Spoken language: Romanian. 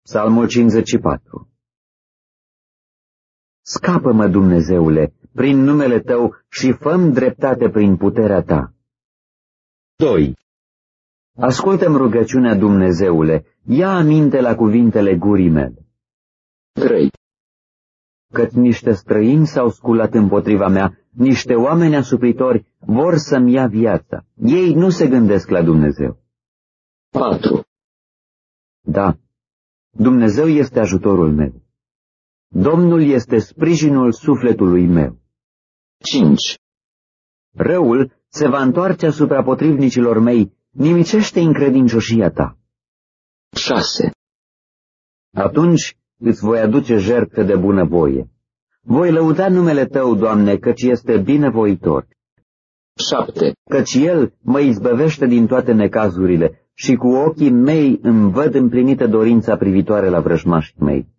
Psalmul 54. Scapă-mă, Dumnezeule, prin numele Tău și fă-mi dreptate prin puterea Ta. 2. Ascultă-mi rugăciunea, Dumnezeule, ia aminte la cuvintele gurii mele. 3. Căci niște străini s-au sculat împotriva mea, niște oameni asupritori vor să-mi ia viața. Ei nu se gândesc la Dumnezeu. 4. Da, Dumnezeu este ajutorul meu. Domnul este sprijinul sufletului meu. 5. Răul se va întoarce asupra potrivnicilor mei, nimicește încredincioșia Ta. 6. Atunci îți voi aduce jertfă de bunăvoie. Voi lăuda numele Tău, Doamne, căci este binevoitor. 7. Căci El mă izbăvește din toate necazurile și cu ochii mei îmi văd împlinită dorința privitoare la vrăjmașii mei.